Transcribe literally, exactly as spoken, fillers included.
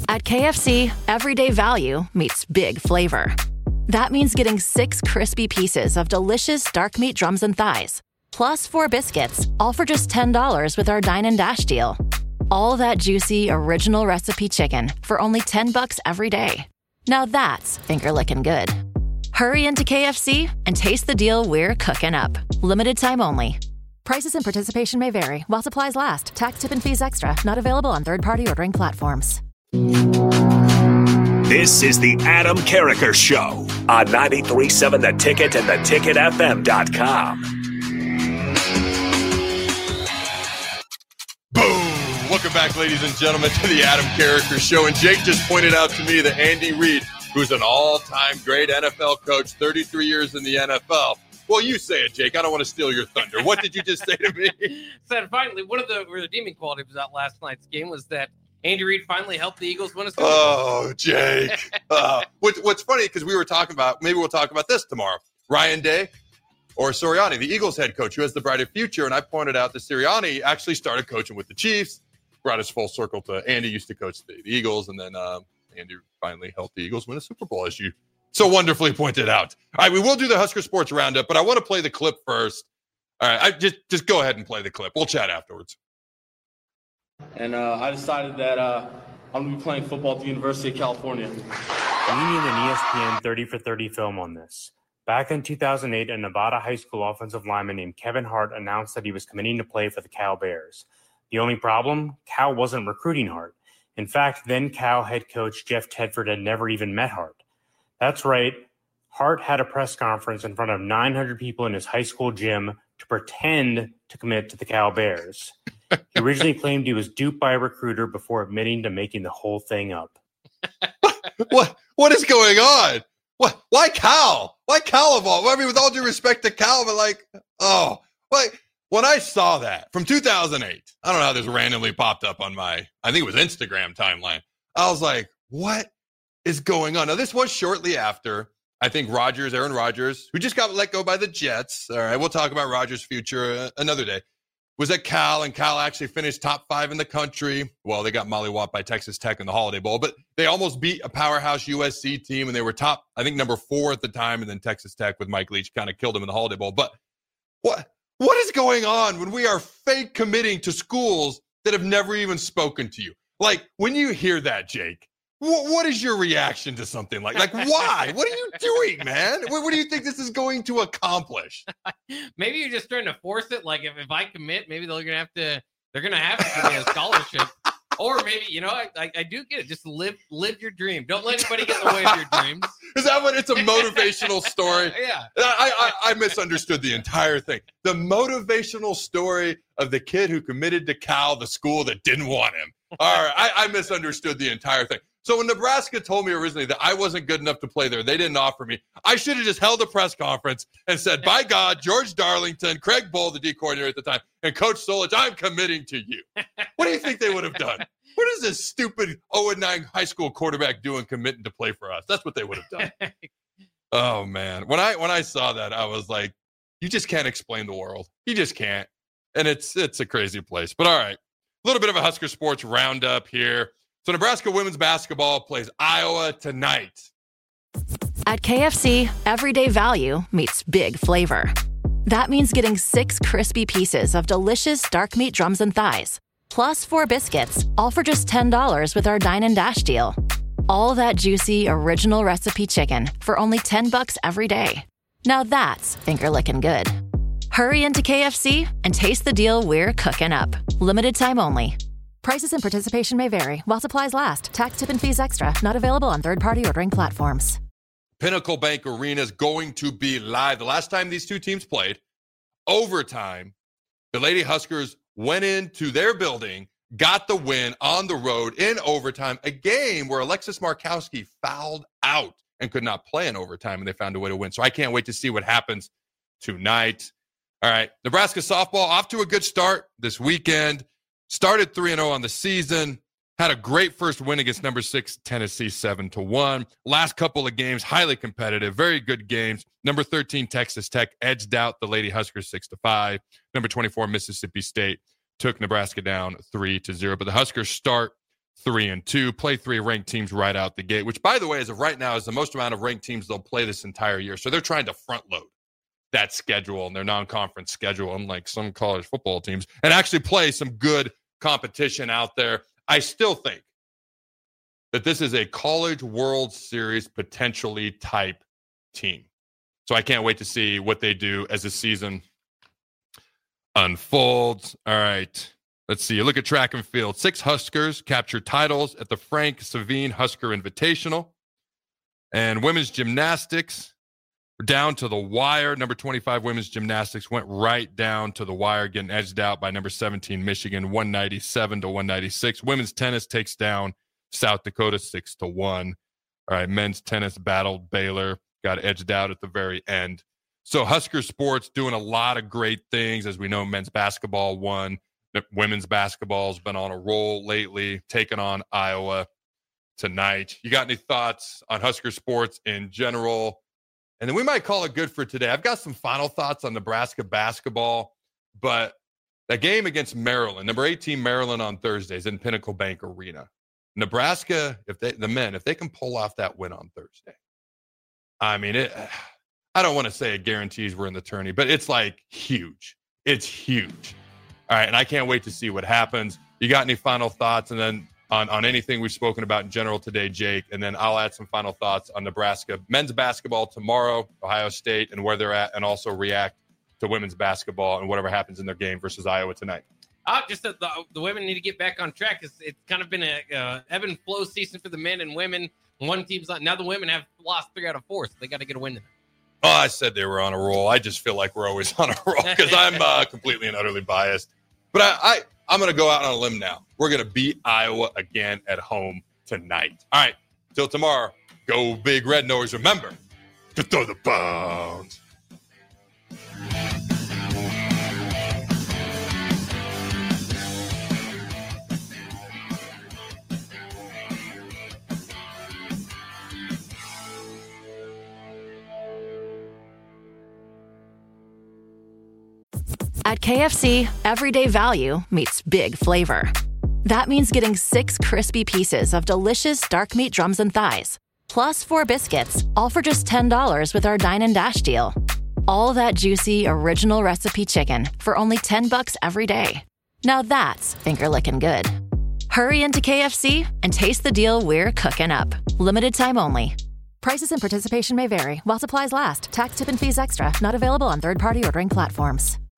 At K F C, everyday value meets big flavor. That means getting six crispy pieces of delicious dark meat drums and thighs, plus four biscuits, all for just ten dollars with our Dine and Dash deal. All that juicy, original recipe chicken for only ten bucks every day. Now that's finger-licking good. Hurry into K F C and taste the deal we're cooking up. Limited time only. Prices and participation may vary while supplies last. Tax, tip, and fees extra. Not available on third-party ordering platforms. This is the Adam Carriker Show on ninety-three point seven The Ticket and the ticket f m dot com. Boom! Welcome back, ladies and gentlemen, to the Adam Carriker Show. And Jake just pointed out to me that Andy Reid, who's an all-time great N F L coach, thirty-three years in the N F L. Well, you say it, Jake. I don't want to steal your thunder. What did you just say to me? Said finally, one of the redeeming qualities about last night's game was that Andy Reid finally helped the Eagles win a Super Bowl. Oh, Jake. uh, what, what's funny, because we were talking about, maybe we'll talk about this tomorrow. Ryan Day or Sirianni, the Eagles head coach, who has the brighter future. And I pointed out that Sirianni actually started coaching with the Chiefs, brought us full circle to Andy used to coach the, the Eagles, and then um, Andy finally helped the Eagles win a Super Bowl, as you so wonderfully pointed out. All right, we will do the Husker Sports Roundup, but I want to play the clip first. All right, I just, just go ahead and play the clip. We'll chat afterwards. And uh, I decided that uh, I'm going to be playing football at the University of California. We need an E S P N thirty for thirty film on this. Back in two thousand eight, a Nevada high school offensive lineman named Kevin Hart announced that he was committing to play for the Cal Bears. The only problem? Cal wasn't recruiting Hart. In fact, then Cal head coach Jeff Tedford had never even met Hart. That's right. Hart had a press conference in front of nine hundred people in his high school gym to pretend to commit to the Cal Bears. He originally claimed he was duped by a recruiter before admitting to making the whole thing up. What? What is going on? What? Why Cal? Why Cal of all? I mean, with all due respect to Cal, but like, oh, like when I saw that from two thousand eight, I don't know how this randomly popped up on my, I think it was Instagram timeline. I was like, what is going on? Now, this was shortly after, I think Rodgers, Aaron Rodgers, who just got let go by the Jets. All right, we'll talk about Rodgers' future another day. Was at Cal, and Cal actually finished top five in the country. Well, they got mollywopped by Texas Tech in the Holiday Bowl, but they almost beat a powerhouse U S C team, and they were top, I think, number four at the time, and then Texas Tech with Mike Leach kind of killed them in the Holiday Bowl. But what what is going on when we are fake committing to schools that have never even spoken to you? Like, when you hear that, Jake, what, what is your reaction to something like Like, why? What are you doing, man? What, what do you think this is going to accomplish? Maybe you're just trying to force it. Like, if, if I commit, maybe they're gonna have to. They're gonna have to give me a scholarship, or maybe you know, I, I I do get it. Just live live your dream. Don't let anybody get in the way of your dreams. Is that what it's a motivational story? Yeah. I, I I misunderstood the entire thing. The motivational story of the kid who committed to Cal, the school that didn't want him. All right, I, I misunderstood the entire thing. So when Nebraska told me originally that I wasn't good enough to play there, they didn't offer me, I should have just held a press conference and said, by God, George Darlington, Craig Bull, the D coordinator at the time, and Coach Solich, I'm committing to you. What do you think they would have done? What is this stupid oh and nine high school quarterback doing committing to play for us? That's what they would have done. Oh, man. When I when I saw that, I was like, you just can't explain the world. You just can't. And it's it's a crazy place. But all right, a little bit of a Husker Sports roundup here. So Nebraska women's basketball plays Iowa tonight. At K F C, everyday value meets big flavor. That means getting six crispy pieces of delicious dark meat drums and thighs, plus four biscuits, all for just ten dollars with our Dine and Dash deal. All that juicy, original recipe chicken for only ten bucks every day. Now that's finger-licking good. Hurry into K F C and taste the deal we're cooking up. Limited time only. Prices and participation may vary while supplies last. Tax, tip, and fees extra. Not available on third-party ordering platforms. Pinnacle Bank Arena is going to be live. The last time these two teams played, overtime, the Lady Huskers went into their building, got the win on the road in overtime, a game where Alexis Markowski fouled out and could not play in overtime, and they found a way to win. So I can't wait to see what happens tonight. All right, Nebraska softball off to a good start this weekend. Started three and oh on the season. Had a great first win against number six Tennessee seven to one. Last couple of games, highly competitive, very good games. Number thirteen Texas Tech edged out the Lady Huskers six to five. Number twenty-four Mississippi State took Nebraska down three to zero. But the Huskers start three and two, play three ranked teams right out the gate, which, by the way, as of right now, is the most amount of ranked teams they'll play this entire year. So they're trying to front load that schedule and their non-conference schedule, unlike some college football teams, and actually play some good competition out there. I still think that this is a College World Series potentially type team. So I can't wait to see what they do as the season unfolds. All right. Let's see. Look at track and field. Six Huskers captured titles at the Frank Savine Husker Invitational. And women's gymnastics were down to the wire. Number twenty-five women's gymnastics went right down to the wire, getting edged out by number seventeen Michigan, one ninety-seven to one ninety-six. Women's tennis takes down South Dakota six to one. All right. Men's tennis battled Baylor, got edged out at the very end. So Husker sports doing a lot of great things. As we know, men's basketball won. Women's basketball has been on a roll lately, taking on Iowa tonight. You got any thoughts on Husker sports in general? And then we might call it good for today. I've got some final thoughts on Nebraska basketball, but that game against Maryland, number eighteen Maryland on Thursdays in Pinnacle Bank Arena. Nebraska, if they, the men, if they can pull off that win on Thursday, I mean, it. I don't want to say it guarantees we're in the tourney, but it's like huge. It's huge. All right, and I can't wait to see what happens. You got any final thoughts? And then on, on anything we've spoken about in general today, Jake, and then I'll add some final thoughts on Nebraska men's basketball tomorrow, Ohio State, and where they're at, and also react to women's basketball and whatever happens in their game versus Iowa tonight. Uh, just that the, the women need to get back on track. It's, it's kind of been a uh, ebb and flow season for the men and women. One team's not. Now the women have lost three out of four, so they got to get a win tonight. Oh, I said they were on a roll. I just feel like we're always on a roll because I'm uh, completely and utterly biased. But I, I, I'm going to go out on a limb now. We're going to beat Iowa again at home tonight. All right, till tomorrow, go Big Red. And always remember to throw the bones. At K F C, everyday value meets big flavor. That means getting six crispy pieces of delicious dark meat drums and thighs, plus four biscuits, all for just ten dollars with our Dine and Dash deal. All that juicy, original recipe chicken for only ten bucks every day. Now that's finger-licking good. Hurry into K F C and taste the deal we're cooking up. Limited time only. Prices and participation may vary while supplies last. Tax, tip, and fees extra. Not available on third-party ordering platforms.